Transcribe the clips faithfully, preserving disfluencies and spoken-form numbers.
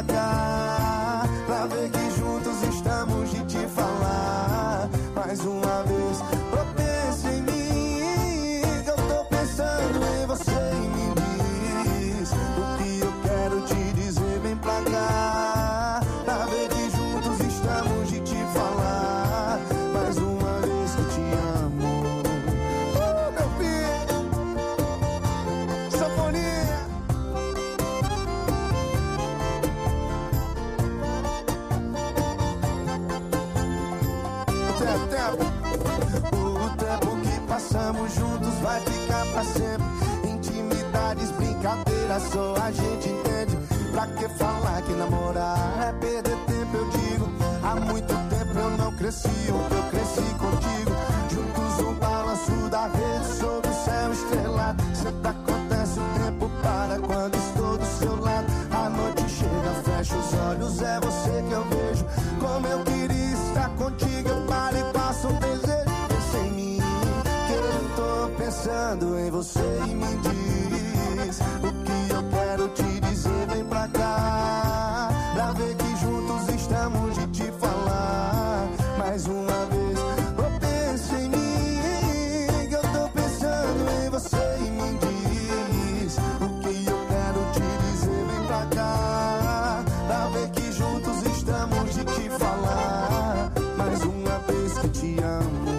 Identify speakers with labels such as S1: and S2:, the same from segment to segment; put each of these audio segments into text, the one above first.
S1: pra cá, pra ver que juntos estamos de te falar. Mais uma vez, oh, pensa em mim, que eu tô pensando em você e me diz o que eu quero te dizer. Vem pra cá, pra ver que juntos estamos de te falar. Mais uma vez que te amo. Oh, meu filho, sanfonia. O tempo que passamos juntos vai ficar pra sempre. Intimidades, brincadeiras, só a gente entende. Pra que falar que namorar é perder tempo, eu digo. Há muito tempo eu não cresci o que eu cresci contigo. Juntos um balanço da rede sob o céu estrelado. Sempre acontece, o tempo para quando estou do seu lado. A noite chega, fecho os olhos, é você que eu vejo. Como eu queria estar contigo, eu paro e passo um desejo. Pensa em mim, que eu tô pensando em você e me diz o que eu quero te dizer. Vem pra cá, pra ver que juntos estamos de te falar. Mais uma vez, oh, pensa em mim, que eu tô pensando em você e me diz o que eu quero te dizer. Vem pra cá, pra ver que juntos estamos de te falar. Mais uma vez que te amo.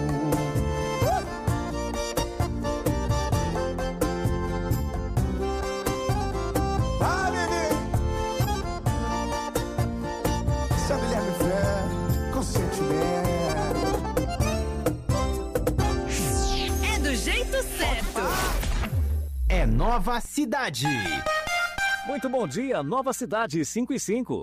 S1: Ah, bebê, essa mulher me fé com sentimento.
S2: É do jeito certo.
S3: É Nova Cidade.
S4: Muito bom dia, Nova Cidade cinco e cinco.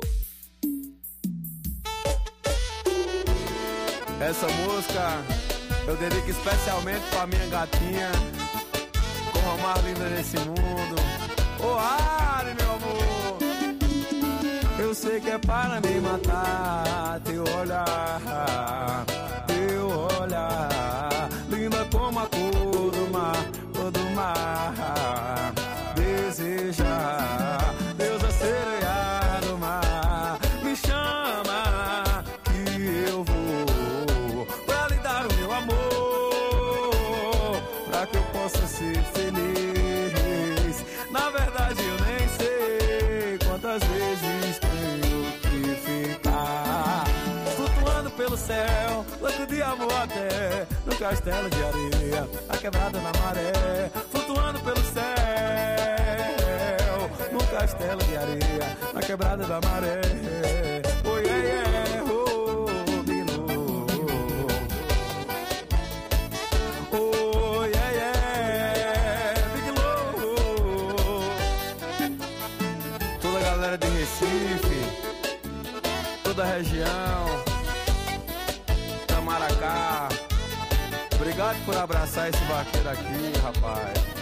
S5: Essa música eu dedico especialmente pra minha gatinha, como a mais linda nesse mundo. Ô, Ari, meu amor, eu sei que é para me matar. Teu olhar, teu olhar, linda como a cor do mar, cor do mar. Desejar, Deus a sereia do mar. Me chama que eu vou pra lhe dar o meu amor, pra que eu possa ser feliz. Na verdade eu nem sei quantas vezes tenho que ficar flutuando pelo céu, louco de amor até no castelo de areia, a quebrada na maré. Flutuando pelo céu, no castelo de areia, na quebrada da maré. Oh, yeah, yeah, oh, big no. Oh, yeah, yeah, big low. Toda a galera de Recife, toda a região, Tamaracá, obrigado por abraçar esse vaqueiro aqui, rapaz.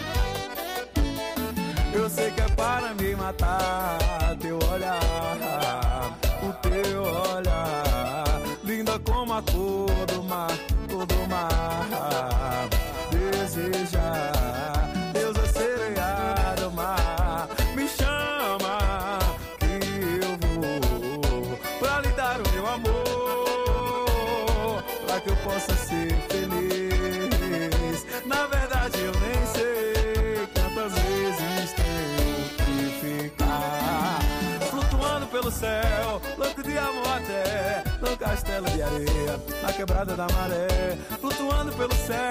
S5: Eu sei que é para me matar. Teu olhar, o teu olhar, linda como a cor do mar, cor do mar. Desejar, Deus a sereia do mar. Me chama que eu vou pra lhe dar o meu amor, pra que eu possa ser feliz. Na verdade eu nem sei quantas vezes tenho que ficar flutuando pelo céu, louco de amor até no castelo de areia, na quebrada da maré. Flutuando pelo céu,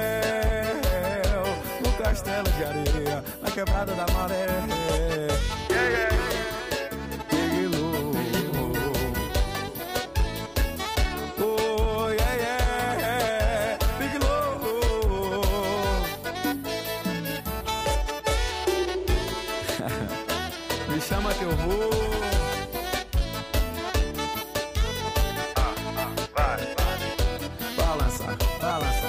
S5: no castelo de areia, na quebrada da maré. Yeah, yeah. Chama que eu vou. Ah, ah, vai, vai. Balança, balança.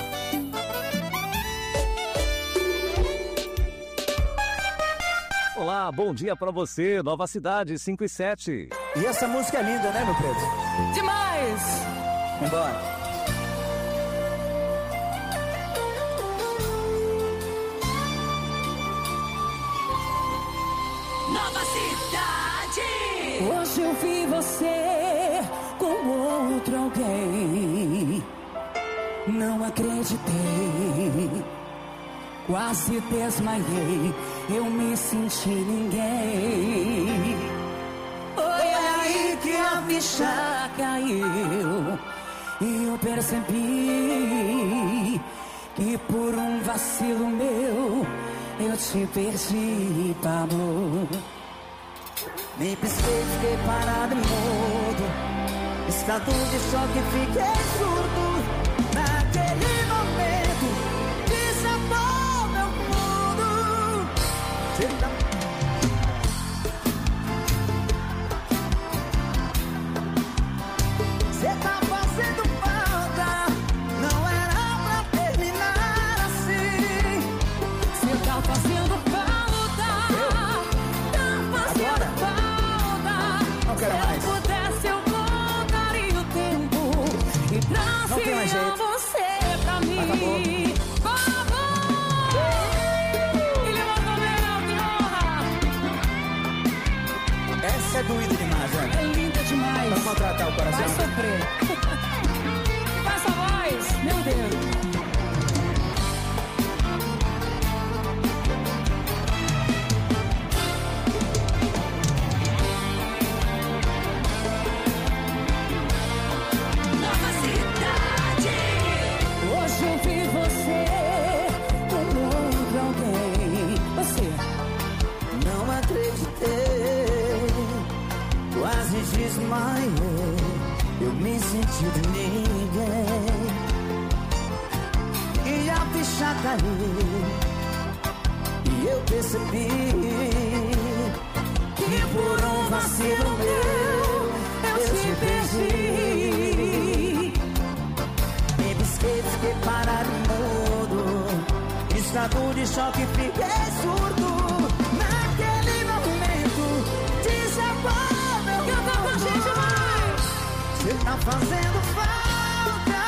S4: Olá, bom dia pra você, Nova Cidade cinco e sete.
S6: E essa música é linda, né, meu preto?
S2: Demais!
S6: Vambora.
S2: Nova Cidade.
S7: Hoje eu vi você com outro alguém. Não acreditei, quase desmaiei. Eu me senti ninguém. Foi aí que a ficha caiu e eu percebi que por um vacilo meu eu te perdi, amor.
S6: Me pisquei, fiquei parado e mudo. Estado de choque, fiquei surdo. Naquele momento, desabou meu mundo. Cê tá fazendo falta. Não era pra terminar assim.
S7: Cê tá fazendo falta. Tá fazendo falta.
S6: Não quero mais.
S7: Se eu pudesse, eu voltaria o tempo e trazia você pra mim. Vamos! E levanta bem a viola.
S6: Essa é doída demais, né?
S7: É linda demais.
S6: Pra maltratar o coração.
S7: Vai sofrer. Faz a voz, meu Deus. Hoje eu vi você com outro alguém. Você
S6: Não acreditei, quase desmaiei. Eu me senti de ninguém. E a ficha caiu e eu percebi que por um vacilo meu eu te perdi. Me pisquei, fiquei parado e mudo. Estado de choque, fiquei surdo. Naquele momento, desabou meu mundo.
S7: canta com a gente mais.
S6: Cê tá fazendo falta.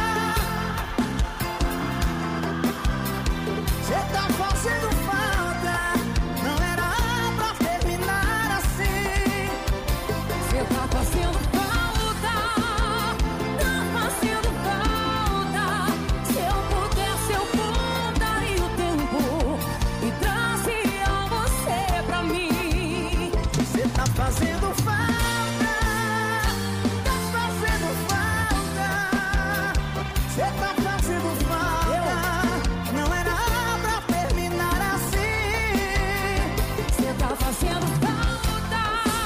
S6: Cê tá fazendo falta. Não era pra terminar assim.
S7: Cê tá fazendo falta. Tá fazendo falta. Se eu pudesse, eu voltaria o tempo e trazia você pra mim.
S6: Cê tá fazendo falta. Tá fazendo falta. Cê tá fazendo falta. Não era pra terminar assim.
S7: Cê tá fazendo falta.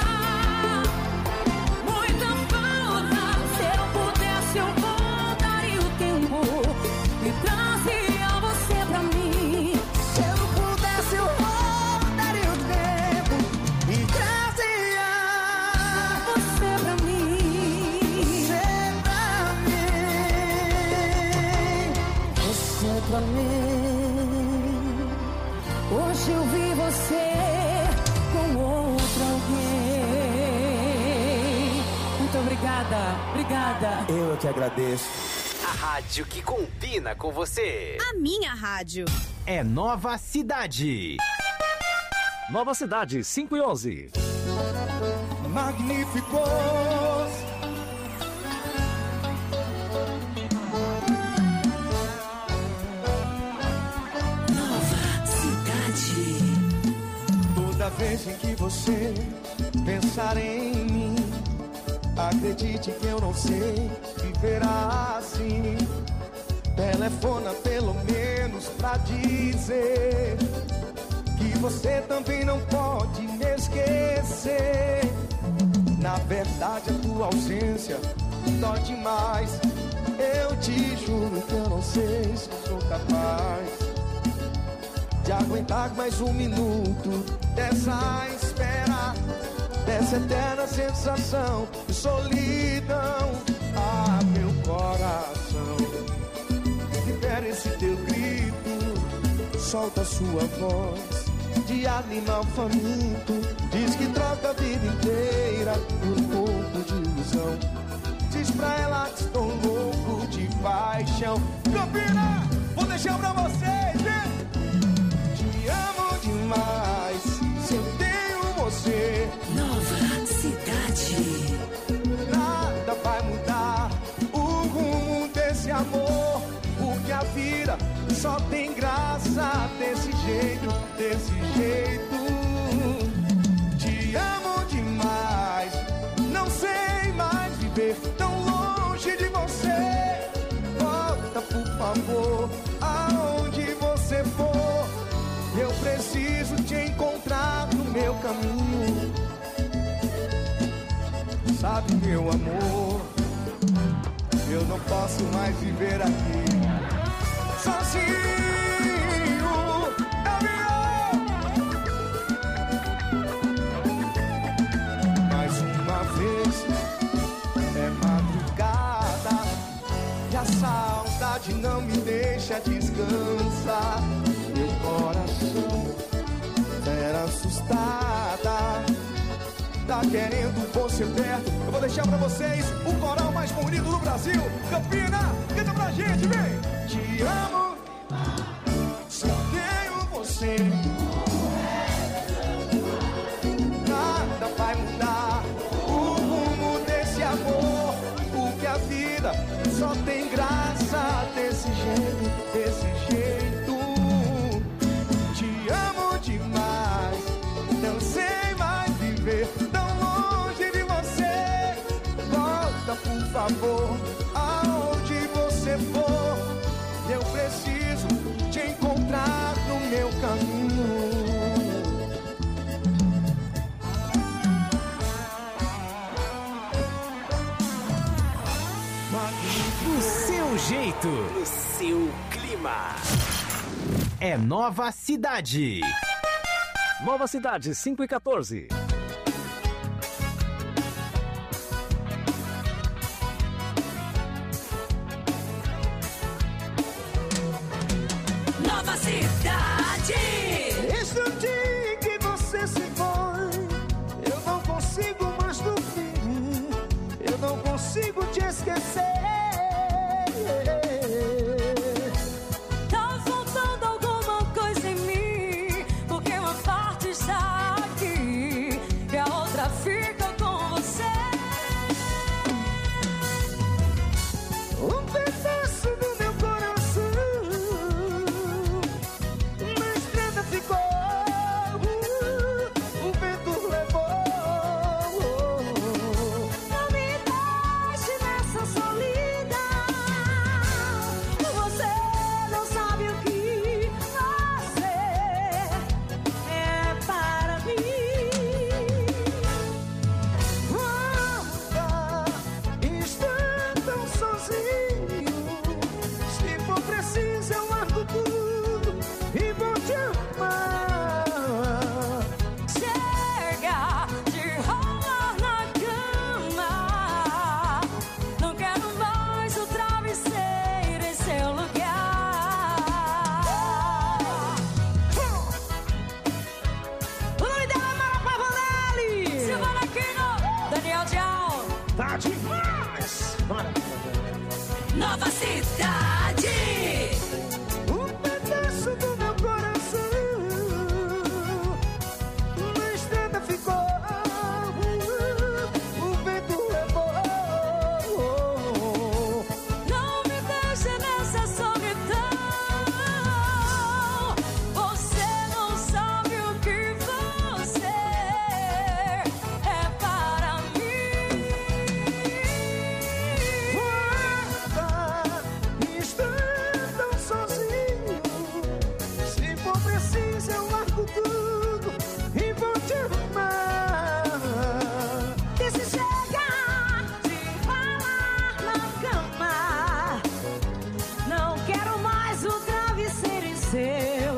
S7: Muita falta. Se eu pudesse, eu voltaria o tempo e trazia você pra mim.
S6: Se eu pudesse, eu voltaria o tempo e trazia
S7: Você pra mim.
S6: você pra mim. Você pra mim.
S7: Hoje eu vi você com outro alguém. Muito obrigada, obrigada.
S6: Eu é que agradeço.
S3: A rádio que combina com você.
S2: A minha rádio.
S3: É Nova Cidade.
S4: Nova Cidade, cinco e onze.
S1: Magníficos. Toda vez em que você pensar em mim, acredite que eu não sei viver assim. Telefona pelo menos pra dizer que você também não pode me esquecer. Na verdade a tua ausência dói demais. Eu te juro que eu não sei se sou capaz de aguentar mais um minuto dessa espera, dessa eterna sensação de solidão. Ah, meu coração, libera esse teu grito, solta sua voz de animal faminto. Diz que troca a vida inteira por um pouco de ilusão. Diz pra ela que estou louco de paixão. Campina, vou deixar pra vocês, né? Te amo demais, se eu tenho você.
S7: Nova
S1: só tem graça desse jeito, desse jeito. Te amo demais, não sei mais viver tão longe de você. Volta, por favor, aonde você for. Eu preciso te encontrar no meu caminho. Sabe, meu amor, eu não posso mais viver aqui sozinho. Mais uma vez é madrugada e a saudade não me deixa descansar. Meu coração era assustada, tá querendo você perto. Eu vou deixar pra vocês o coral mais bonito do Brasil. Campina, canta pra gente, vem! Te amo, só tenho você. Nada vai mudar o rumo desse amor, porque a vida só tem graça desse jeito, desse jeito. Te amo demais, não sei mais viver tão longe de você. Volta, por favor, aonde você for. Eu preciso te encontrar no meu caminho.
S3: Do seu jeito, no seu clima. É Nova Cidade.
S4: Nova Cidade, cinco e quatorze.
S2: Nova Cidade.
S1: Desde o dia que você se foi, eu não consigo mais dormir, eu não consigo te esquecer.
S7: Tá faltando alguma coisa em mim, porque uma parte está aqui e a outra fica com você.
S1: Um pedaço do meu coração na estrada ficou, o vento levou.
S7: Não me deixe nessa solidão. Você não sabe o que você é para mim.
S1: Anda, está tão sozinho. Se for preciso eu largo tudo e vou te amar.
S7: Chega de rolar na cama. Não quero mais o travesseiro em seu lugar. O nome dela é Mara Pavanelli, Silvana Aquino, Daniel Dial.
S1: Tá demais!
S2: Nova Cidade.
S1: Um pedaço do meu coração na estrada ficou, o vento levou.
S7: Não me deixe nessa solidão. Você não sabe o que você é para mim.
S1: Guarda, está tão sozinho. Se for preciso eu largo tudo e vou te amar.
S7: E se chegar de falar na cama, não quero mais o travesseiro em seu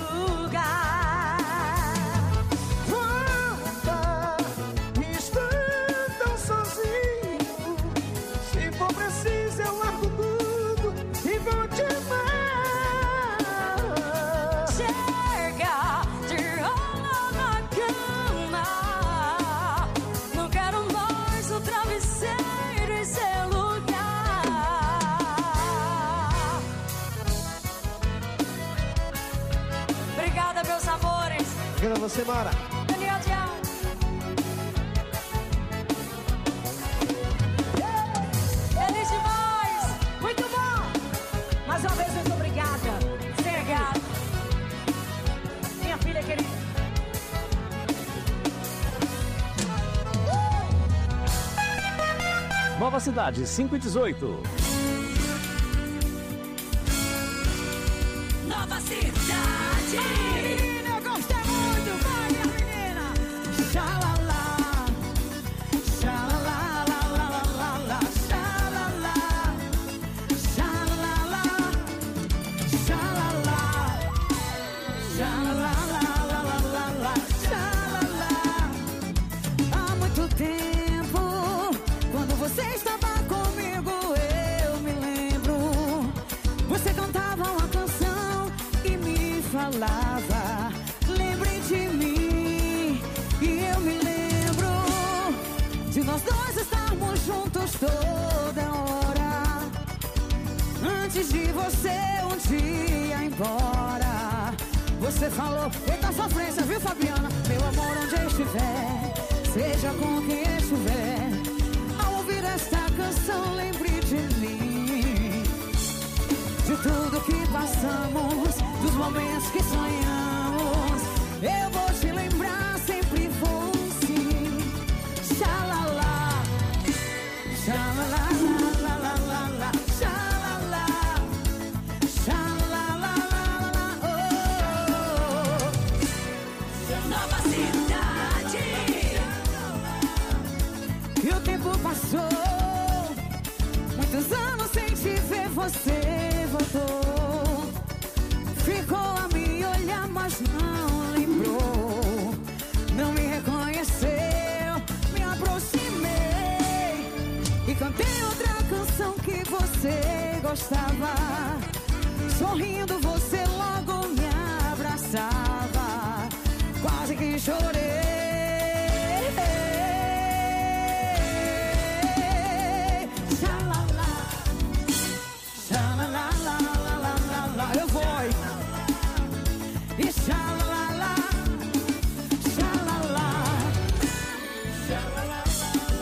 S7: lugar.
S1: Guarda, está tão sozinho. Se for preciso eu largo tudo e vou te amar.
S7: Chega de rolar na cama. Não quero mais o travesseiro em seu lugar. Obrigada, meus amores.
S1: Obrigado a você, Mara.
S7: Daniel Dial. Feliz demais. Muito bom. Mais uma vez, muito obrigada.
S4: Nova Cidade, cinco e dezoito.
S2: Nova Cidade.
S6: Menina, eu gostei muito, vai minha menina. Xalala, xalala, la, la, la, la, la, xalala, xalala, xalala, xalala, la, la, la, la, xalala. Há muito tempo, quando você estava comigo, eu me lembro. Você cantava uma canção e me falava, lembre de mim. E eu me lembro de nós dois estarmos juntos toda hora, antes de você um dia ir embora. Você falou, eita sofrência, viu, Fabiana? Meu amor, onde eu estiver, seja com quem estiver, ao ouvir esta canção, lembre de mim, de tudo que passamos, dos momentos que sonhamos. Eu vou te lembrar, sempre vou sim. Xalala, xalala, la, la, la, la, xalala, xalala, la, la, oh.
S2: Nova Cidade.
S6: E o tempo passou, muitos anos sem te ver, você voltou. Ficou a me olhar, mas não lembrou. Não me reconheceu, me aproximei e cantei outra canção que você gostava. Sorrindo, você logo me abraçava. Quase que chorei. Eu vou e xalala, xalala, xalala,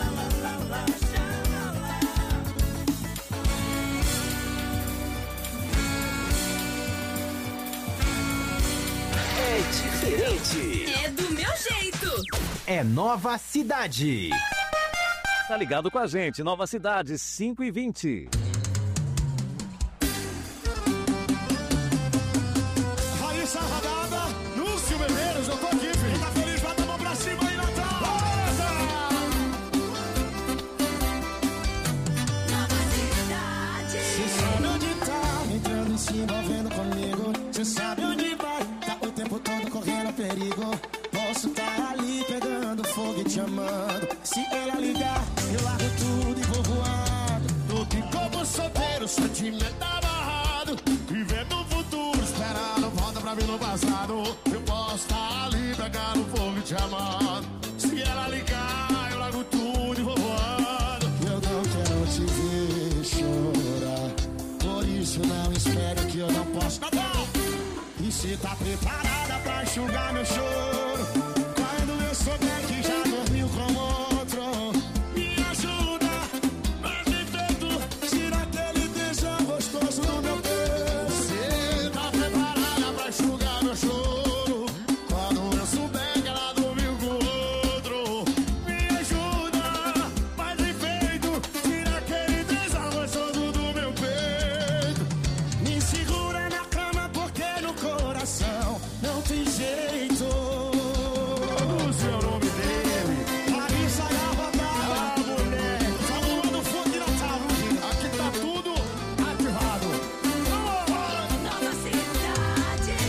S6: xalala.
S3: É diferente.
S2: É do meu jeito.
S3: É Nova Cidade.
S4: Tá ligado com a gente, Nova Cidade, cinco e vinte.
S1: Raíssa Radada, Lúcio Medeiros, eu tô aqui, filho. Tá feliz, bota a mão pra cima aí, Natal.
S2: Nova Cidade.
S1: Cê sabe onde tá, entrando e se envolvendo comigo. Cê sabe onde vai, tá o tempo todo correndo perigo. Posso tá ali pegando fogo e te amando. Se ela ligar, eu largo tudo e vou voando. Tô aqui como solteiro, sentimento amarrado. Vivendo o futuro, esperando volta pra mim no passado. Eu posso tá ali pegando fogo e te amando. Se ela ligar, eu largo tudo e vou voando. Eu não quero te ver chorar, por isso não espere que eu não posso. Natal! E cê tá preparada pra enxugar meu choro? Quando eu souber que já dormiu com outro, me ajuda, mas bem feito, tira aquele beijão gostoso do meu peito. Cê tá preparada pra enxugar meu choro? Quando eu souber que ela dormiu com outro, me ajuda, mas bem feito, tira aquele beijão gostoso do meu peito. Me segura na cama porque no coração não tem jeito. O seu nome dele, Larissa Gravata, a mulher, falando do fogo de Natal. Aqui tá tudo ativado.
S2: Nova Cidade.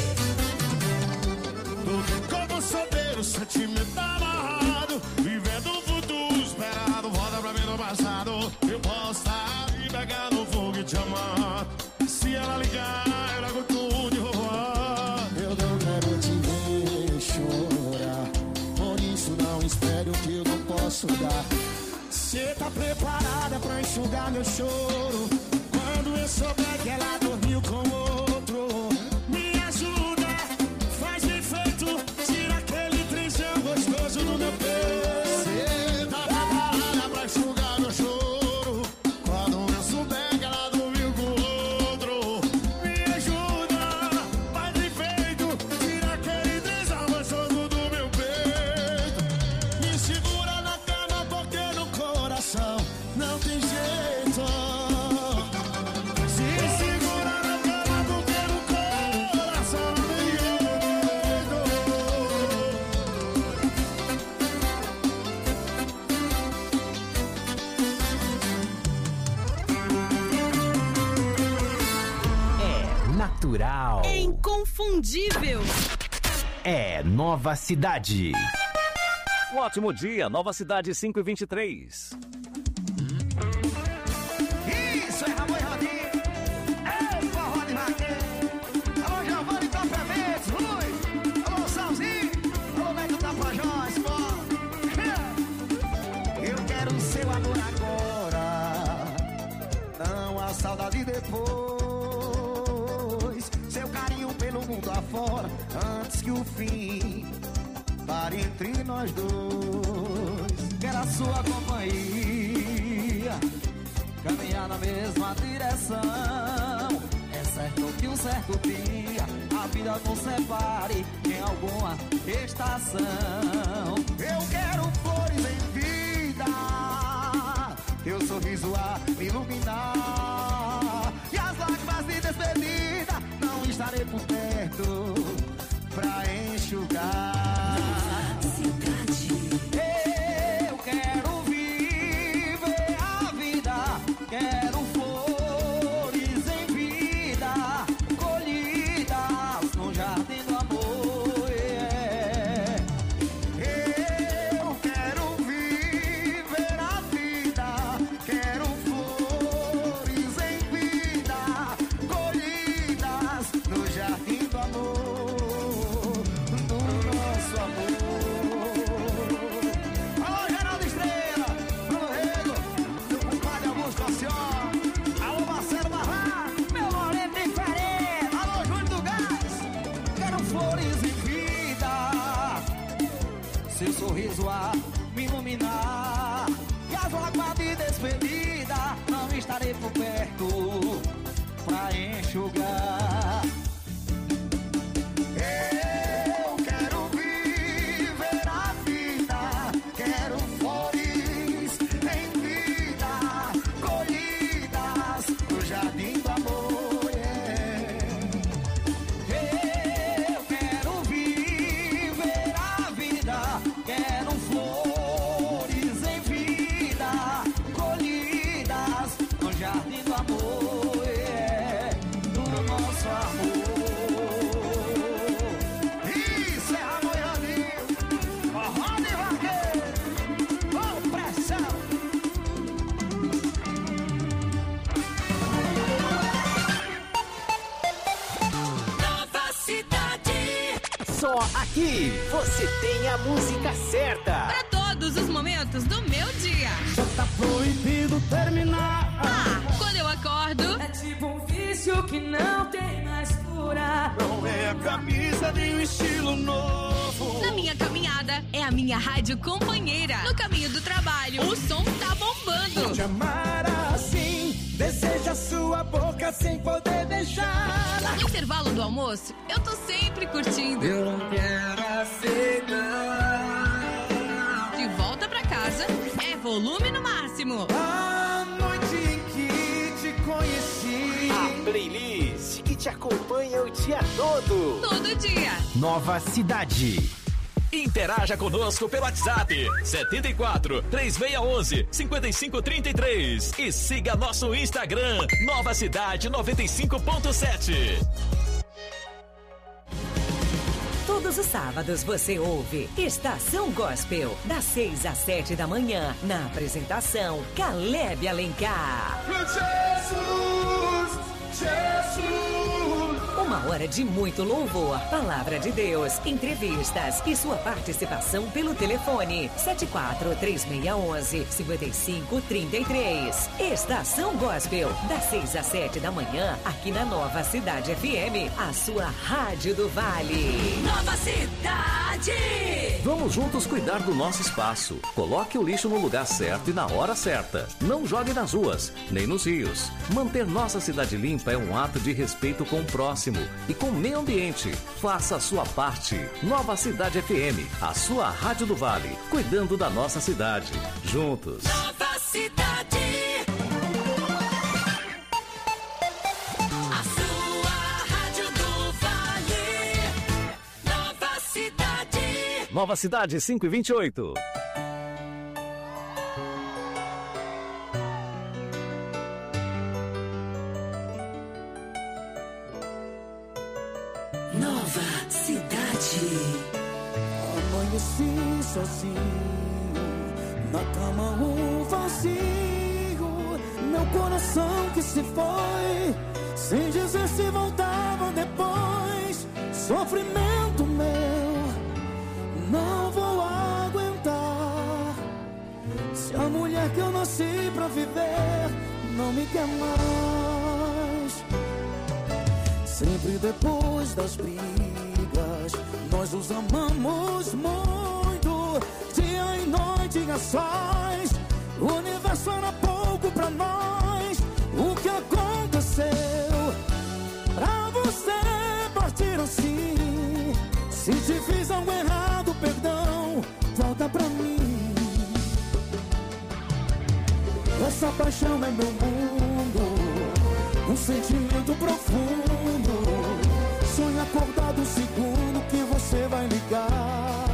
S1: Tudo como solteiro, sentimento amarrado. Vivendo o futuro, esperado, volta pra mim no passado. Eu posso estar me pegando fogo e te amar. Se ela ligar, eu largo tudo e vou voar. Eu não quero te ver chorar, por isso não espere o que eu não posso dar. Cê tá preparada pra enxugar meu choro? Quando eu souber que ela dormiu com outro, me ajuda, faz bem feito, tira aquele trisão gostoso do meu peito. Cê tá preparada pra enxugar meu choro? Quando eu souber que ela dormiu com outro, me ajuda, faz bem feito, tira aquele trisão gostoso do meu peito. Me segura na cama porque no coração não
S2: inconfundível.
S3: É Nova Cidade.
S4: Um ótimo dia, Nova Cidade cinco e vinte e três.
S1: Isso é Ramon e Rodinho. É o forró de vaqueiro. Alô, Giovanni Tapamentos, Rui. Alô, Salzinho. Alô, Neto Tapajós, pô. Eu quero o seu amor agora. Não há saudade depois. Seu carinho pelo mundo afora. Antes que o fim pare entre nós dois. Quero a sua companhia, caminhar na mesma direção. É certo que um certo dia a vida nos separe em alguma estação. Eu quero flores em vida, teu sorriso a me iluminar, e as lágrimas de despedida não estarei por perto pra enxugar. Eu quero viver a vida, quero flores em vida, colhidas no jardim do amor. Yeah. Eu quero viver a vida, quero flores em vida, colhidas no jardim do amor, do nosso amor. Alô, Geraldo Estrela, Bruno Rego, meu compadre Augusto Alcione, alô, Marcelo Barraco, meu moreno diferente, alô, Júlio do Gás, quero flores em vida, seu sorriso a me iluminar, e as lágrimas de despedida não estarei por perto pra enxugar. Eu quero viver a vida, quero flores em vida, colhidas no jardim do amor. Yeah. Eu quero viver a vida, quero flores em vida, colhidas no jardim do amor. Yeah. Do nosso amor. Isso é Ramon e Rodinho, forró de vaqueiro, com pressão.
S2: Nova Cidade.
S3: Só aqui você tem a música certa.
S2: Para todos os momentos do meu dia.
S1: Já tá proibido terminar.
S2: Ah, quando eu acordo,
S6: É tipo um vício que não tem mais cura.
S1: Não é a camisa de um estilo novo.
S2: na minha caminhada, é a minha rádio companheira. No caminho do trabalho, o som tá bombando.
S1: Te amar assim, deseja sua boca sem poder deixar.
S2: No intervalo do almoço, eu tô sempre curtindo.
S1: Eu não quero aceitar.
S2: De volta pra casa, é volume no máximo.
S1: A noite em que te conheci.
S3: A playlist que te acompanha o dia todo.
S2: Todo dia.
S3: Nova Cidade.
S8: Interaja conosco pelo WhatsApp setenta e quatro, três seis um um, cinco cinco três três e siga nosso Instagram Nova Cidade noventa e cinco ponto sete.
S9: Todos os sábados você ouve Estação Gospel, das seis às sete da manhã, na apresentação Caleb Alencar.
S1: Jesus, Jesus.
S9: Uma hora de muito louvor, palavra de Deus, entrevistas e sua participação pelo telefone sete quatro três seis um um, cinco cinco três três. Estação Gospel, das seis às sete da manhã, aqui na Nova Cidade F M, a sua rádio do Vale.
S2: Nova Cidade.
S4: Vamos juntos cuidar do nosso espaço. Coloque o lixo no lugar certo e na hora certa. Não jogue nas ruas, nem nos rios. Manter nossa cidade limpa é um ato de respeito com o próximo e com o meio ambiente. Faça a sua parte. Nova Cidade F M, a sua rádio do Vale, cuidando da nossa cidade. Juntos.
S2: Nova Cidade. A sua rádio do Vale. Nova Cidade.
S4: Nova Cidade cinco e vinte e oito.
S2: Nova
S6: amanheci sozinho, na cama um vazio, meu coração que se foi, sem dizer se voltava depois. Sofrimento meu, não vou aguentar, se a mulher que eu nasci pra viver não me quer mais. Sempre depois das brigas, nós nos amamos muito, dia e noite a sós. O universo era pouco pra nós. O que aconteceu pra você partir assim? Se te fiz algo errado, perdão, volta pra mim. Essa paixão é meu mundo, um sentimento profundo. Sonho acordado o segundo que você vai ligar.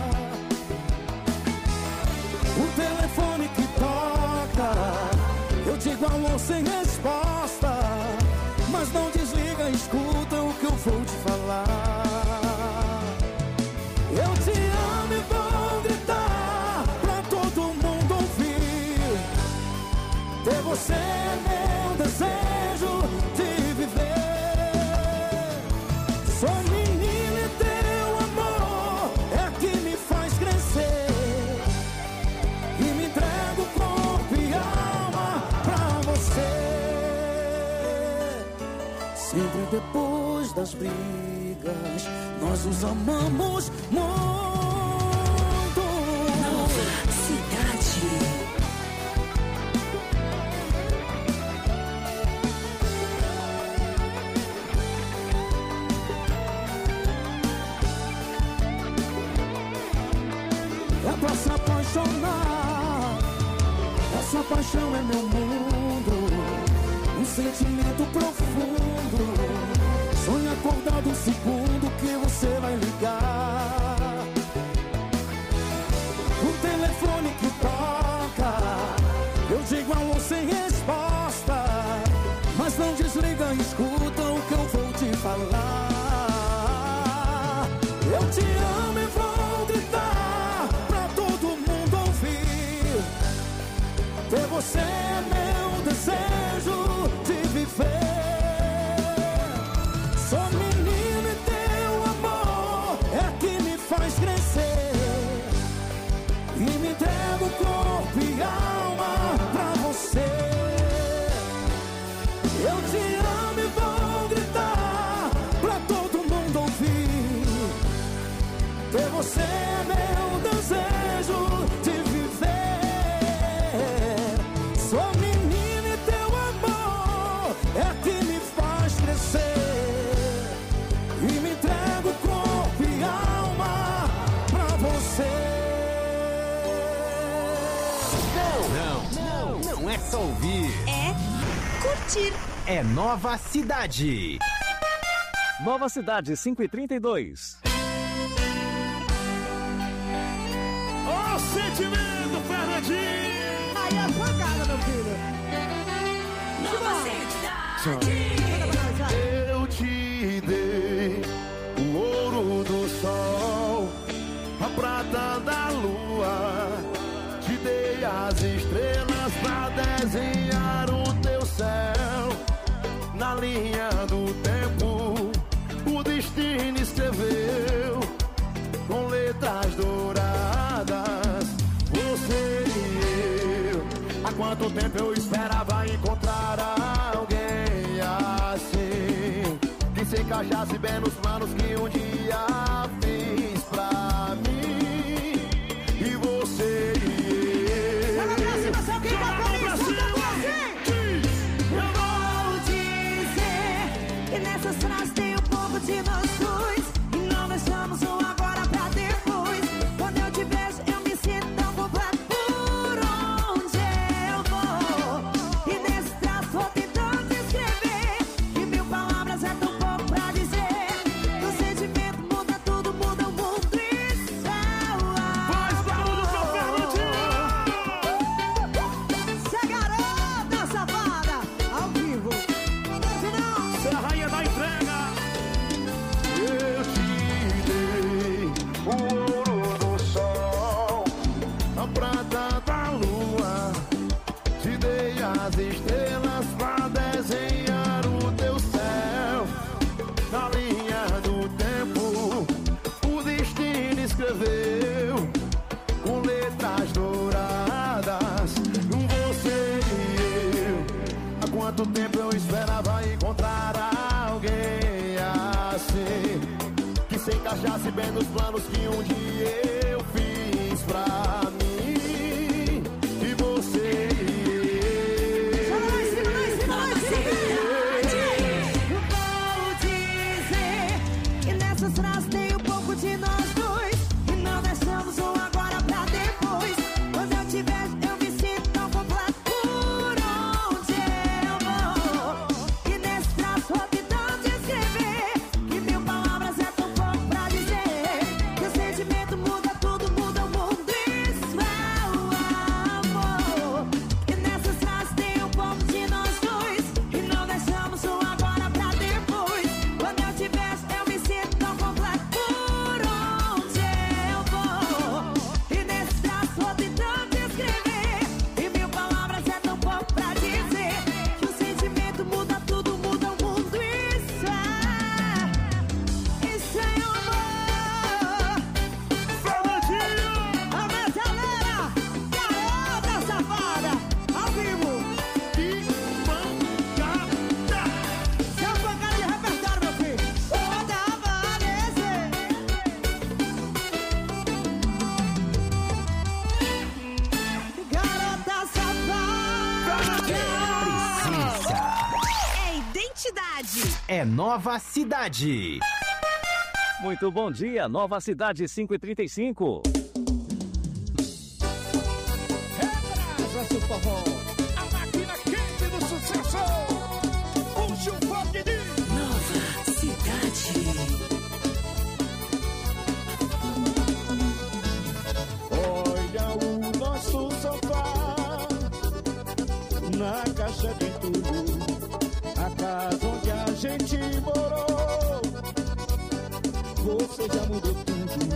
S6: O telefone que toca, eu digo alô sem resposta, mas não desliga, escuta o que eu vou te falar. Eu te amo e vou gritar pra todo mundo ouvir. Ter você é meu desejo de viver. Sou menina e teu amor é que me faz crescer, e me entrego corpo e alma pra você. Sempre depois das brigas, nós nos amamos muito.
S9: Nova Cidade.
S6: Pra se apaixonar, essa paixão é meu mundo, um sentimento profundo. Sonho acordado um segundo que você vai ligar. O telefone que toca, eu digo alô sem resposta, mas não desliga, escuta o que eu vou te falar. Eu te amo e vou gritar pra todo mundo ouvir. Ter você é meu desejo de viver. Sou menino e teu amor é que me faz crescer, e me entrego corpo e alma pra você. Eu te amo e vou gritar pra todo mundo ouvir. Ter você é meu desejo de viver. Sou menina e teu amor é que me faz crescer, e me entrego corpo e alma pra você.
S3: Não, não, não é só ouvir,
S2: É curtir.
S3: é Nova Cidade.
S4: Nova Cidade, cinco e trinta e dois.
S5: Ô sentimento, Fernandinho!
S6: Aí é pancada, meu filho.
S2: Nova Cidade.
S1: Eu te dei o ouro do sol, a prata da lua, te dei as estrelas pra desenhar o teu céu. Na linha do tempo, o destino escreveu com letras douradas, você e eu. Há quanto tempo eu esperava encontrar alguém assim, que se encaixasse bem nos planos que um dia fiz pra mim. E você e eu.
S6: Eu vou dizer que nessas frases tem um pouco de nós dois, e não deixamos um agora pra depois. Quando eu te vejo eu me sinto tão completo por onde eu vou, e nesse traço vou tentando escrever, e mil palavras é tão pouco pra dizer. O sentimento muda
S1: dos planos que um dia eu fiz pra mim e você.
S6: Vou dizer que nessas frases tem um pouco de nós dois e não deixamos um agora pra depois. Quando eu te vejo eu me sinto tão completo por onde eu vou. E nesse traço optando de escrever que mil palavras é tão pouco pra dizer que o sentimento muda tudo, muda o mundo. Isso é o amor. E nessas frases tem um pouco de nós dois e não deixamos um agora pra depois. Quando eu te vejo eu me sinto tão completo por onde eu vou. E nesse traço optando de escrever e mil palavras é tão pouco pra dizer que o sentimento muda tudo, muda o mundo. Isso é, isso é amor. A metaleira, garota safada, ao vivo. Que pancada! Seu pancada de repertório, meu filho. Toda aparecer. Garota safada.
S2: É identidade.
S3: É Nova Cidade.
S4: Muito bom dia, Nova Cidade cinco e trinta e cinco.
S5: Brasa do forró, a máquina quente do sucesso. Puxa o fogo de
S9: Nova Cidade.
S1: Olha o nosso sofá na caixa de entulho, a casa onde a gente morou. Você já mudou tudo,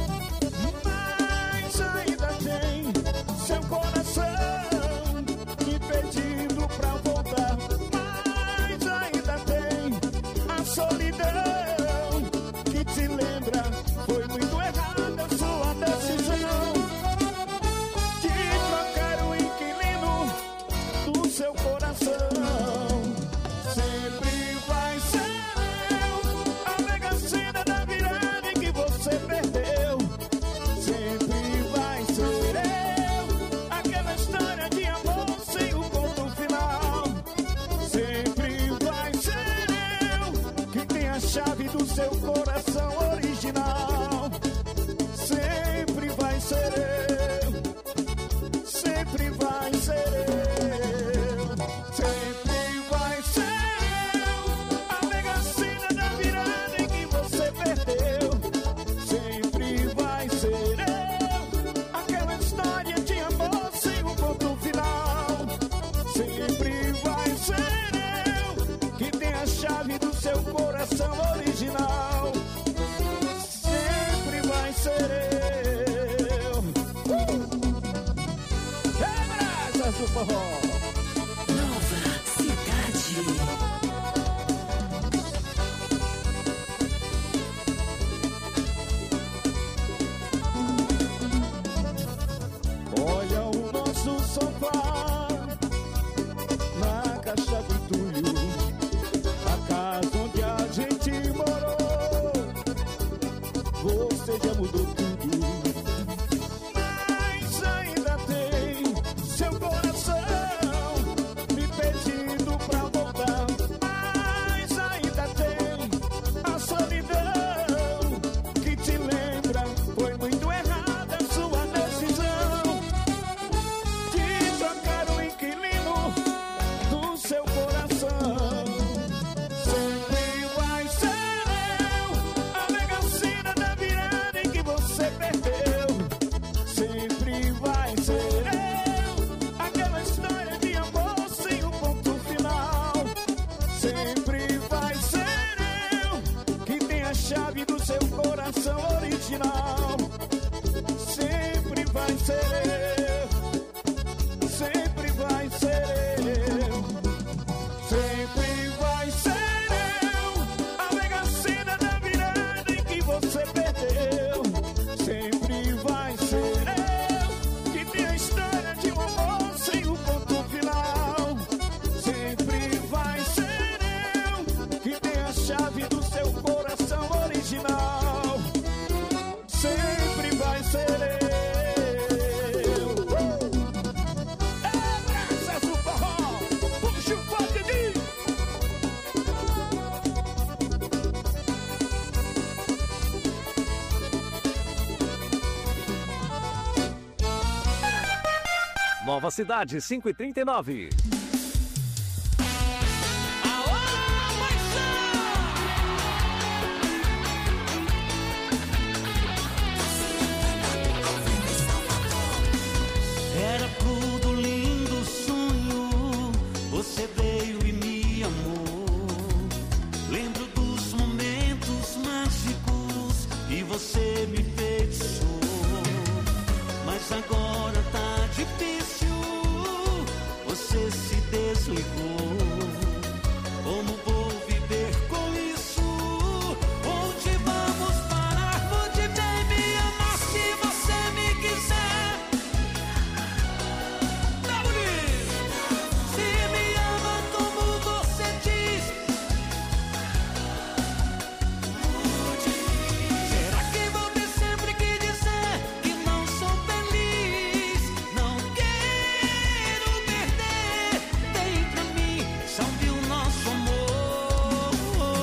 S1: mas ainda tem seu coração me pedindo pra voltar. Mas ainda tem a solidão que te lembra. Foi muito errada a sua decisão de trocar o inquilino do seu coração. Sempre vai ser eu, a mega cena da virada em que você perdeu. Sempre vai ser eu, aquela história de amor sem o ponto final. Sempre vai ser eu, que tem a chave do seu coração original. Sempre vai ser eu, sempre vai ser eu, sempre vai ser eu, a mega cena da virada em que você perdeu. Sempre vai ser eu, aquela história de amor sem um ponto final. Sempre vai ser eu, que tem a chave do seu coração original. Sempre vai ser eu. É Brasa do forró.
S9: Nova Cidade.
S1: Olha o nosso sofá na caixa de entulho, a casa onde a gente morou. Você já mudou tudo, mas ainda tem seu coração me pedindo pra voltar. Mas ainda tem a solidão que te lembra. Foi muito errada a sua decisão de trocar o inquilino do seu coração. Sempre vai ser eu, a mega cena da virada em que você perdeu. Sempre vai ser eu, aquela história de amor sem um ponto final. Sempre vai ser eu, que tem a chave do seu coração original. Sempre vai ser eu, sempre vai ser eu, sempre vai ser eu, a mega cena da virada em que você perdeu. Sempre vai ser eu, que tem a história de um amor sem um ponto final. Sempre vai ser eu, que tem a chave do seu coração original.
S4: Nova Cidade, cinco e trinta e nove.
S10: Era tudo lindo sonho, você veio e me amou. Lembro dos momentos mágicos e você me feitiçou. Mas agora tá difícil, você se desligou. Como vou viver com isso? Onde vamos parar? Onde vem me amar se você me quiser? Tá bonito! Se me ama como você diz, será que vou ter sempre que dizer que não sou feliz? Não quero perder. Vem pra mim, salve o nosso amor.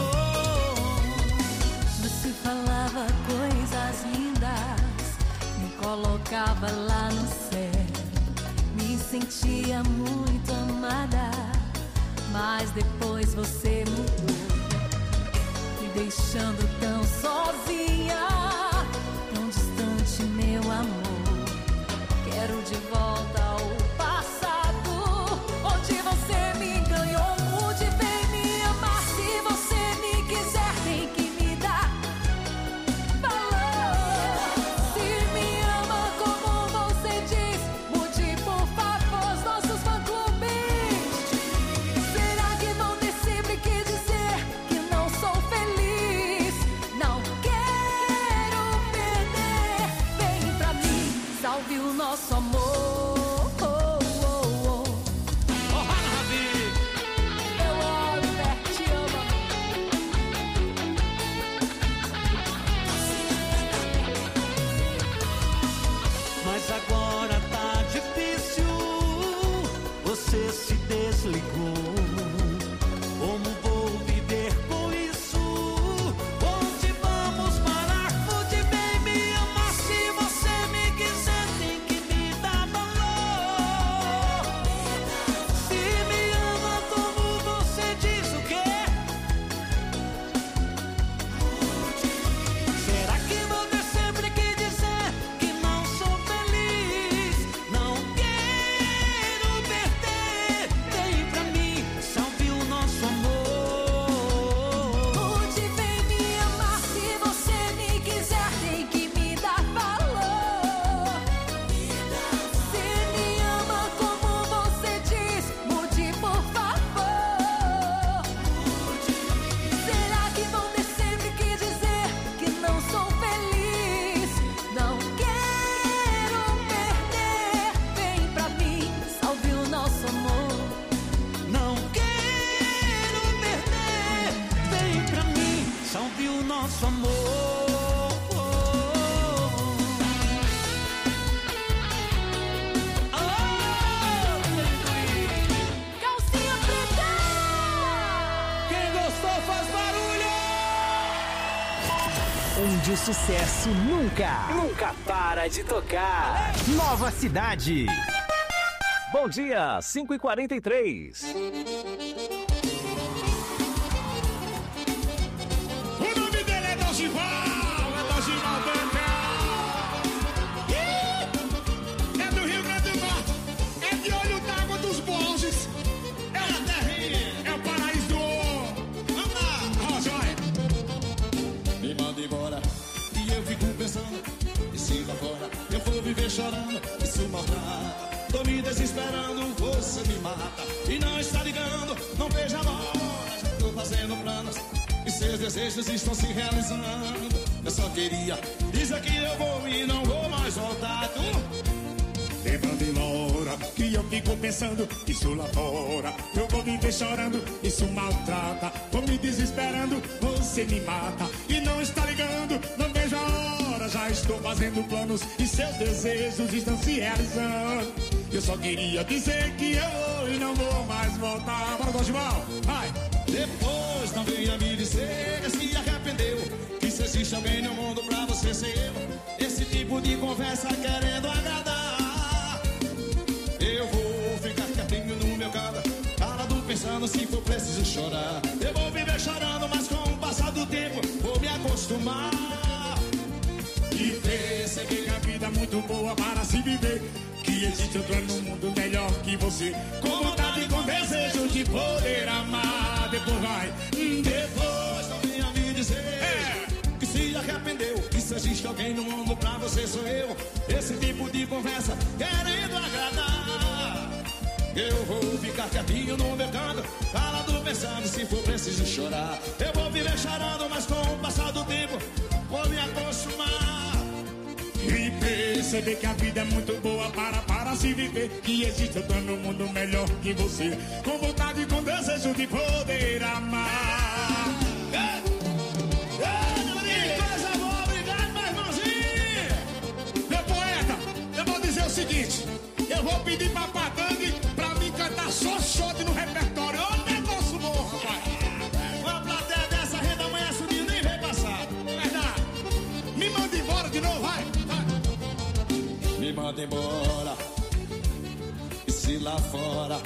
S7: Você falava coisas lindas, me colocava lá no céu, me sentia muito amada, mas depois você mudou, me deixando tão sozinha, tão distante, meu amor. Quero de volta ao passado, onde você me ganhou. Onde vem me amar se você me quiser? Tem que me dar valor. Se me ama como você diz, mude por favor os nossos fã-clubes. Será que vão ter sempre que dizer que não sou feliz? Não quero perder. Vem pra mim, salve o nosso amor. Oh, oh, oh. Eu amo, te amo.
S10: Mas agora tá difícil, você se desligou. Como vou viver com isso? Onde vamos parar? Onde vem me amar se você me quiser? Tem que me dar valor. Se me ama como você diz, o quê? Será que vou ter sempre que dizer que não sou feliz? Não quero perder. Vem pra mim, salve o nosso amor.
S7: Onde vem me amar se você me quiser? Tem que me dar valor. Se me ama como você diz, mude por favor. Será que vão ter sempre que dizer que não sou feliz? Não quero perder. Vem pra mim, salve o nosso amor.
S10: Não quero perder. Vem pra mim, salve o nosso amor.
S7: Calcinha preta!
S10: Quem gostou faz barulho!
S3: Onde o sucesso nunca, nunca para de tocar. Nova Cidade.
S4: Bom dia, cinco e quarenta e três.
S11: O nome dele é Dorival, é Dorival Danca. É do Rio Grande do Norte, é de Olho d'Água dos Borges. É a terrinha, é o paraíso do ouro. Vamos lá, ó, joia. Me manda embora e eu fico pensando, e sigo agora, eu vou viver chorando, isso maltrata. Tô me desesperando, você me mata. E não está ligando, não vejo a hora. Já tô fazendo planos e seus desejos estão se realizando. Eu só queria dizer que eu vou e não vou mais voltar. Tu levando embora, que eu fico pensando, isso lá fora. Eu vou viver chorando, isso maltrata. Tô me desesperando, você me mata. E não está ligando, não vejo a hora. Já estou fazendo planos e seus desejos estão se realizando. Eu só queria dizer que eu vou e não vou mais voltar. Bora, Dorival, vai! Depois não venha me dizer que se arrependeu, que se existe alguém no mundo pra você ser eu. Esse tipo de conversa querendo agradar.
S1: pensando se for preciso chorar. Eu vou viver chorando, mas com o passar do tempo vou me acostumar. E perceber que a vida é muito boa para se viver, que existe outro no mundo melhor que você, com vontade e com desejo de poder amar. Depois vai, depois não venha me dizer é. que se arrependeu, que se existe alguém no mundo pra você sou eu. Esse tipo de conversa querendo agradar, eu vou ficar quietinho no meu canto, calado pensando se for preciso chorar. Eu vou viver chorando, mas com o passar do tempo vou me acostumar. E perceber que a vida é muito boa para, para se viver, que existe outro no mundo melhor que você, com vontade e com desejo de poder amar. É. É, que coisa boa, obrigado, meu irmãozinho. Meu poeta, eu vou dizer o seguinte, eu vou pedir pra Padangue pra mim cantar só shot no repertório. Olha o negócio bom, rapaz. Uma plateia dessa renda amanhã subiu, nem vem passar. Verdade. Me manda embora de novo, vai. Me manda embora. E se lá fora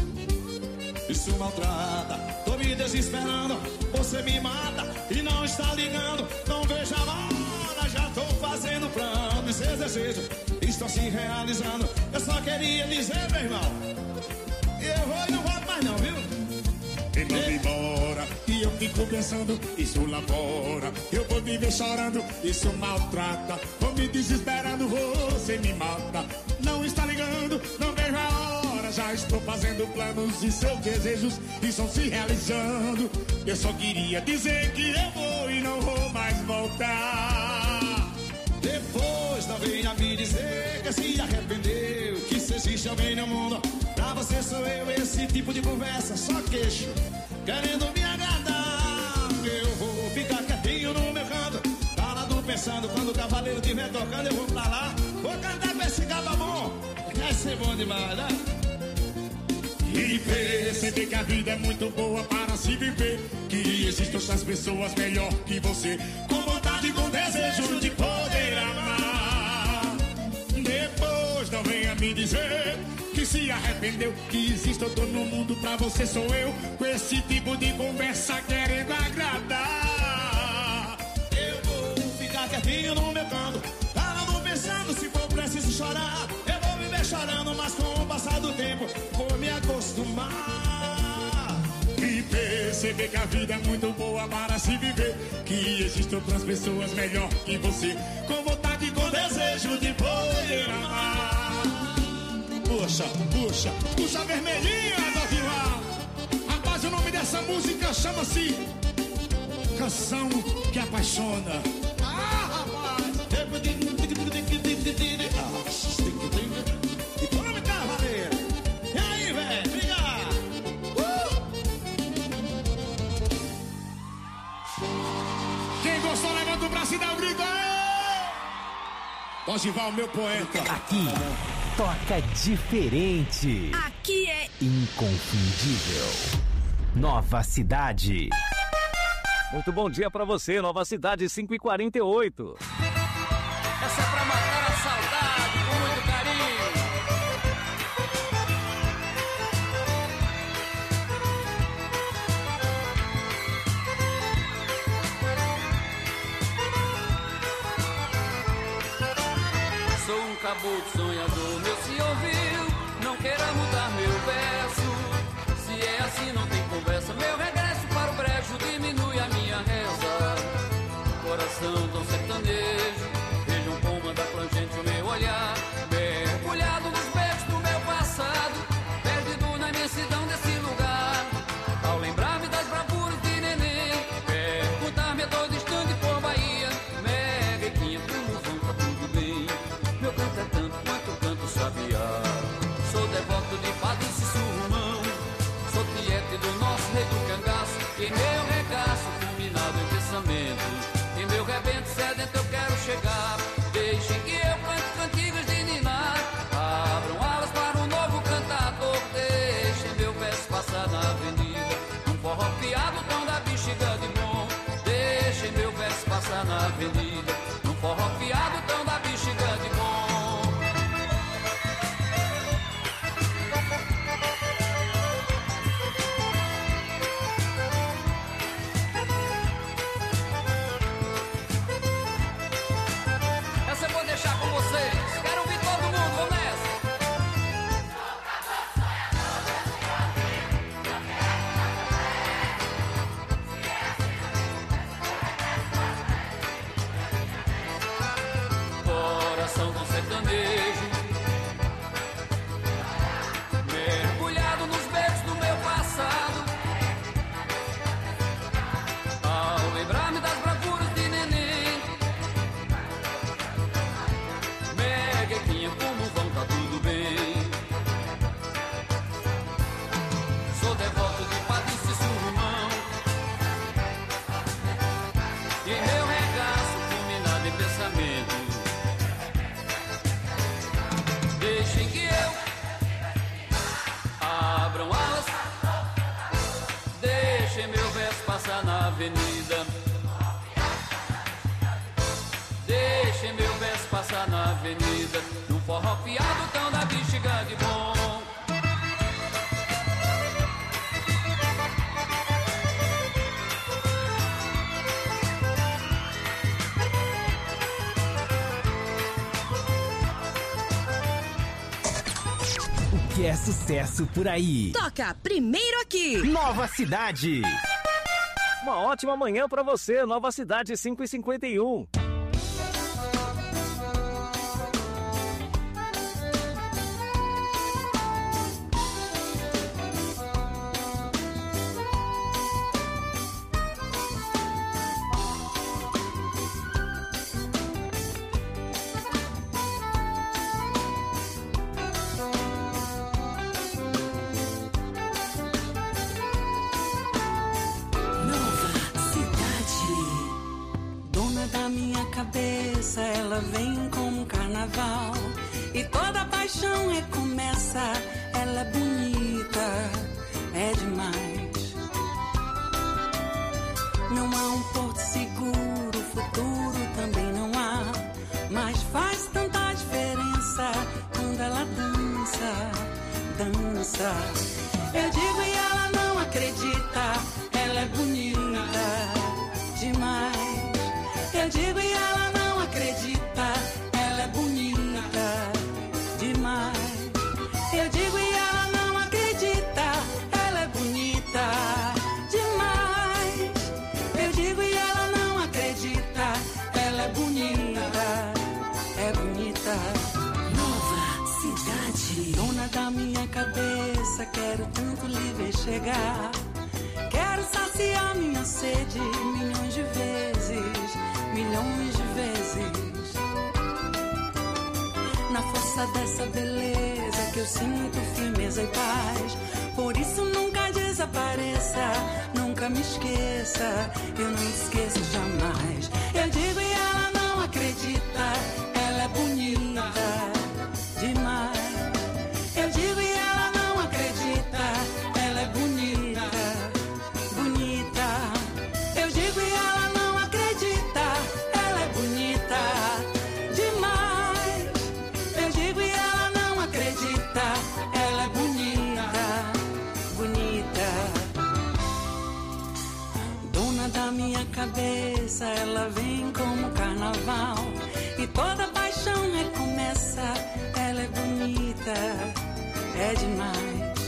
S1: isso maltrata, tô me desesperando, você me mata e não está ligando. Não vejo a hora, já tô fazendo plano. E seus desejos estão se realizando. Eu só queria dizer, meu irmão, eu vou e não volto mais não, viu? Me manda embora e eu fico pensando, isso lá fora eu vou viver chorando, isso maltrata. Vou me desesperando, você me mata. Não está ligando, não vejo a hora, já estou fazendo planos e seus desejos estão se realizando. Eu só queria dizer que eu vou e não vou mais voltar. Depois não venha me dizer que se arrependeu, que se existe alguém no mundo pra você sou eu. Esse tipo de conversa só queixo, querendo me agradar. Eu vou ficar quietinho no meu canto, calado pensando, quando o cavaleiro estiver tocando eu vou pra lá, vou cantar com esse caba bom, vai ser bom demais, né? E perceber que a vida é muito boa para se viver, que existem outras pessoas melhor que você, com vontade e com desejo de poder amar. Depois não venha me dizer que se arrependeu, que existe outro no mundo pra você sou eu, com esse tipo de conversa querendo agradar. Eu vou ficar quietinho no meu canto, calado pensando se for preciso chorar. Eu vou viver chorando, mas com o passar do tempo vou me acostumar. E perceber que a vida é muito boa para se viver, que existem outras pessoas melhor que você, com vontade e com desejo de poder amar. Puxa, puxa, puxa vermelhinha, Dovilar. Rapaz, o nome dessa música chama-se Canção que Apaixona. Ah, rapaz! E tome, cavaleiro! E aí, velho? Obrigado! Uh! Quem gostou, levanta o braço e dá um grito aí! Dorival, meu poeta.
S3: Aqui toca diferente.
S2: Aqui é
S3: inconfundível. Nova Cidade.
S4: Muito bom dia pra você, Nova Cidade, cinco e quarenta e oito.
S12: Essa é pra matar a saudade com muito carinho. Sou um caboclo sonhador, meu se ouviu, não queira mudar meu verso. Se é assim não tem conversa, meu regresso para o brejo diminui a minha reza. Coração tão sertanejo, vejam como anda plangente o meu olhar, mergulhado nos beijos do meu passado, perdido na imensidão desse lugar. Ao lembrar-me das bravuras de neném, perguntar-me a todo instante por Bahia, Meguequinha, como vão, tá tudo bem? Meu canto é tanto quanto canto sabiá. Sou devoto de Padre Surumão, sou tiete do nosso rei do cangaço, em meu regaço fulminado em pensamentos, em meu rebento sedento eu quero chegar. Deixem que eu cante cantigas de avenida. Deixem meu verso passar na avenida, num forró fiado tão da bexiga de bom.
S3: O que é sucesso por aí?
S2: Toca primeiro aqui.
S3: Nova Cidade.
S13: Uma ótima manhã pra você, Nova Cidade cinco e cinquenta e um.
S6: Cabeça, ela vem como um carnaval e toda paixão recomeça. Ela é bonita, é demais. Não há um porto seguro, futuro também não há, mas faz tanta diferença quando ela dança, dança. Eu digo e ela não acredita, ela é bonita demais. Eu digo e ela não acredita, ela é bonita demais. Eu digo e ela não acredita, ela é bonita demais. Eu digo e ela não acredita, ela é bonita, é bonita. Nova Cidade. Dona da minha cabeça, quero tanto lhe ver chegar. Quero saciar minha sede milhões de vezes, milhões de vezes. Na força dessa beleza que eu sinto firmeza e paz. Por isso nunca desapareça, nunca me esqueça, eu não esqueço jamais. Eu digo e ela não acredita, ela é bonita demais. Eu digo e ela não acredita, ela é bonita, bonita. Eu digo e ela não acredita, ela é bonita demais. Eu digo e ela não acredita, ela é bonita, bonita. Dona da minha cabeça, ela vem como carnaval e toda paixão recomeça. Ela é bonita, é demais.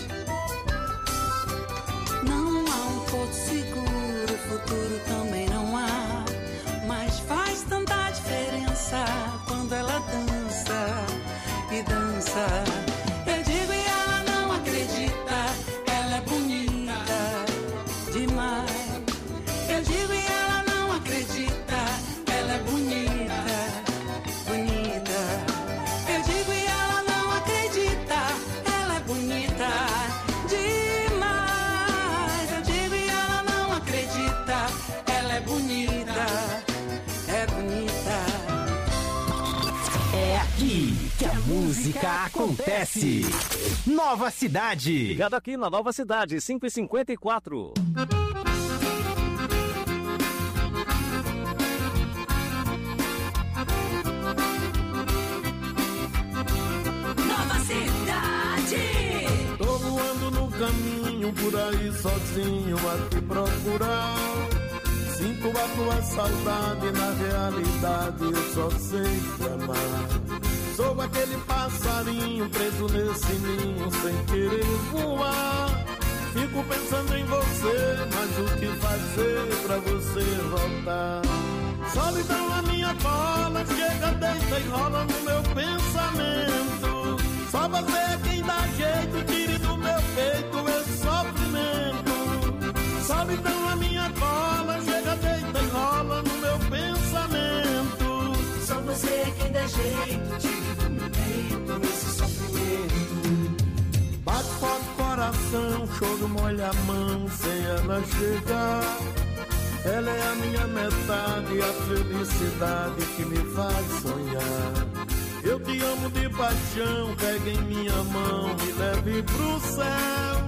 S6: Não há um porto seguro, futuro também não há, mas faz tanta diferença quando ela dança e dança. Eu digo e ela não acredita, ela é bonita demais. Eu digo e ela não acredita, ela é bonita, bonita. Eu digo e ela não acredita, ela é bonita demais. Eu digo e ela não acredita, ela é bonita, é bonita.
S3: É aqui que a música acontece. Nova Cidade.
S13: Ligado aqui na Nova Cidade, cinco e cinquenta e quatro.
S6: Nova Cidade.
S5: Tô voando no caminho por aí sozinho a te procurar. Sinto a tua saudade, na realidade eu só sei te amar. Sou aquele passarinho preso nesse ninho sem querer voar. Fico pensando em você, mas o que fazer pra você voltar? Solidão a minha bola, chega, deita e rola no meu pensamento. Só você é quem dá jeito, tire do meu peito esse sofrimento. Solidão a minha bola, chega, deita e rola no meu pensamento.
S6: Só você é quem dá jeito, tire do meu peito esse sofrimento.
S5: Bate forte o coração, choro molha a mão sem ela chegar. Ela é a minha metade, a felicidade que me faz sonhar. Eu te amo de paixão, pegue em minha mão, me leve pro céu.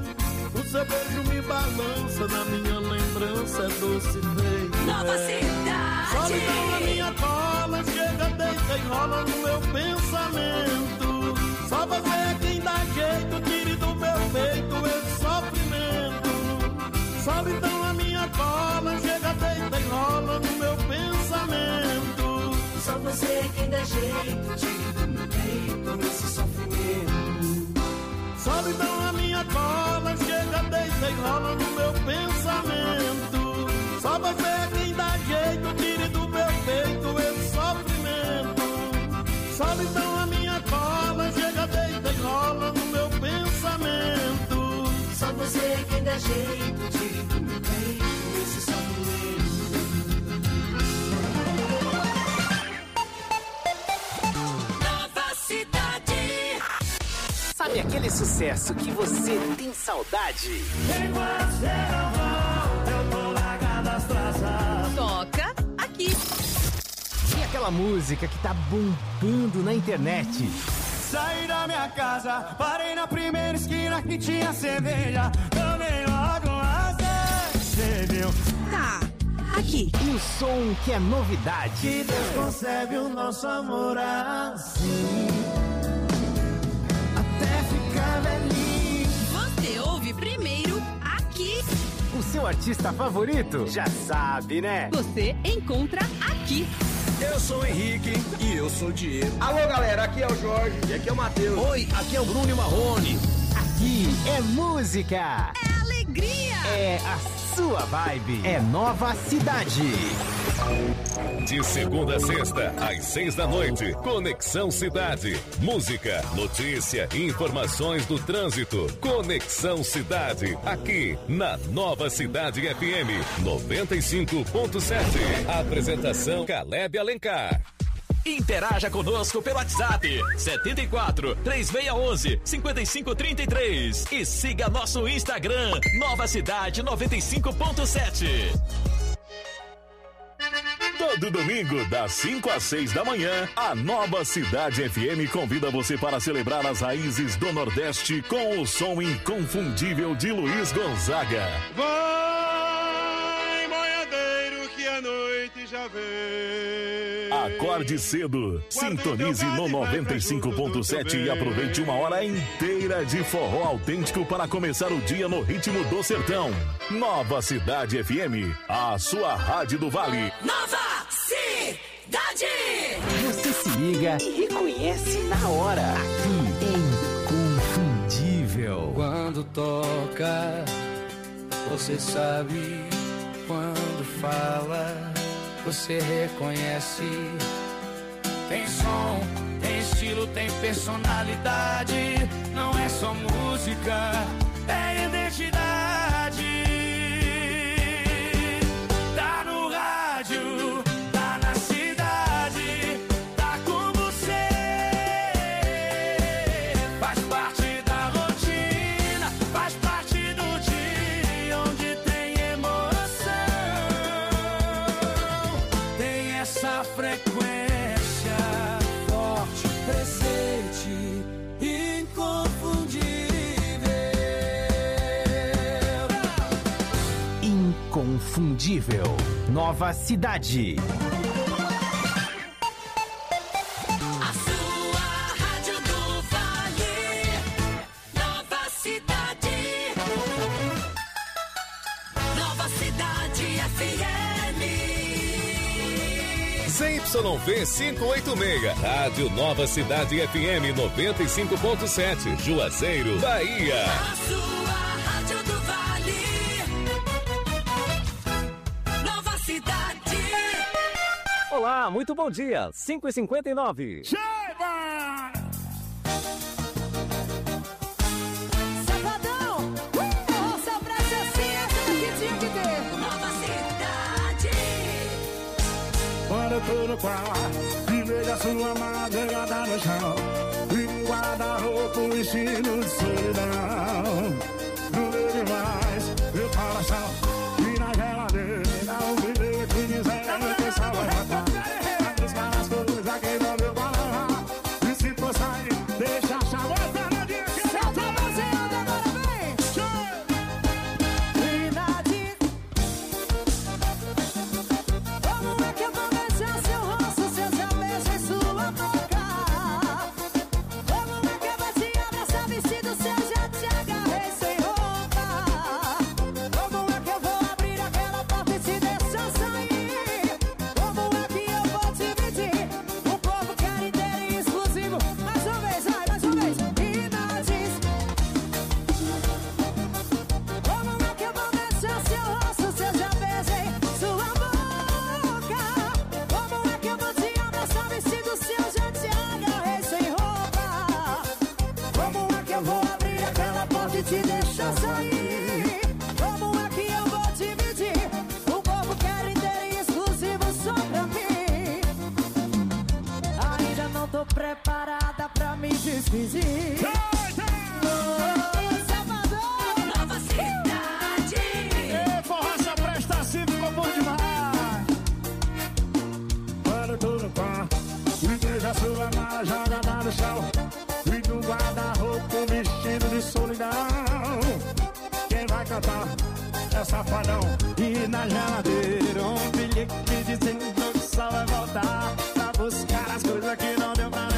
S5: O seu beijo me balança, na minha lembrança é doce feito.
S6: Nova
S5: é.
S6: cidade.
S5: Solidão na minha cola, chega, deita e rola no meu pensamento. Só você é quem dá jeito, tire do meu peito esse sofrimento. Solidão na minha cola, chega, deita e rola no meu pensamento.
S6: Só você é quem dá jeito, tire do meu peito esse sofrimento.
S5: Solidão na minha cola, chega, deita e rola no meu pensamento. Só você é quem dá jeito, tire do meu peito esse sofrimento. Solidão na minha cola, chega, deita e rola no meu pensamento.
S6: Só você é quem dá jeito, tire do meu peito esse sofrimento.
S2: Nova cidade.
S3: Sabe aquele sucesso que você tem saudade?
S2: Toca aqui.
S3: E aquela música que tá bombando na internet?
S10: Saí da minha casa, parei na primeira esquina que tinha cerveja. Tomei logo uma cerveja.
S2: Tá, aqui.
S3: E o som que é novidade?
S10: Que Deus concebe o nosso amor assim, até ficar velhinho.
S2: Você ouve primeiro aqui.
S3: O seu artista favorito? Já sabe, né?
S2: Você encontra aqui.
S14: Eu sou o Henrique e eu sou o Diego.
S15: Alô, galera, aqui é o Jorge e aqui é o Matheus.
S3: Oi, aqui é o Bruno e Marrone. Aqui é música.
S2: É alegria.
S3: É a sua vibe. É Nova Cidade.
S16: De segunda a sexta, às seis da noite, Conexão Cidade. Música, notícia e informações do trânsito. Conexão Cidade, aqui na Nova Cidade F M noventa e cinco ponto sete. Apresentação Caleb Alencar.
S8: Interaja conosco pelo WhatsApp setenta e quatro, três seis um um, cinco cinco três três e siga nosso Instagram Nova Cidade noventa e cinco ponto sete.
S16: Todo domingo, das cinco às seis da manhã, a Nova Cidade F M convida você para celebrar as raízes do Nordeste com o som inconfundível de Luiz Gonzaga.
S11: Vai, boiadeiro, que a noite já vem.
S16: Acorde cedo, sintonize no noventa e cinco ponto sete e aproveite uma hora inteira de forró autêntico para começar o dia no ritmo do sertão. Nova Cidade F M, a sua rádio do Vale.
S2: Nova Cidade.
S3: Você se liga e reconhece na hora. Aqui é inconfundível.
S10: Quando toca, você sabe. Quando fala, você reconhece. Tem som, tem estilo, tem personalidade. Não é só música, é identidade. Tá no rádio, tá na cidade, tá com você. Faz parte da rotina, faz parte do dia onde tem emoção. Tem essa frequência forte, presente, inconfundível.
S3: Inconfundível. Nova Cidade.
S2: A sua rádio do Vale. Nova Cidade. Nova Cidade F M.
S16: Z Y V quinhentos e oitenta e seis, Rádio Nova Cidade F M noventa e cinco ponto sete, Juazeiro, Bahia.
S2: A sua rádio do Vale. Nova Cidade.
S13: Olá, muito bom dia. cinco e cinquenta e nove.
S6: Sabadão! Uh, só pra ser assim, essa daqui tinha que ter.
S2: Nova Cidade.
S10: Quando eu tô no quarto e vejo a sua madrugada no chão, e um guarda-roupa, um ensino de solidão. Não vejo mais meu coração, e na geladeira um bilhete dizendo que só vai matar. Arriscar as coisas, queimou meu balão. E se for sair, deixa a chave danadinha que eu tô fazendo agora, vem!
S6: te esqueci. Ô, Salvador, nova cidade.
S11: Ei, forró só presta assim, ficou bom demais. Quando tudo pá, me deixa sua mala, joga lá no chão. E do guarda-roupa, um vestido de solidão. Quem vai cantar é Safadão. E na geladeira um bilhete dizendo que só vai voltar pra buscar as coisas que não deu pra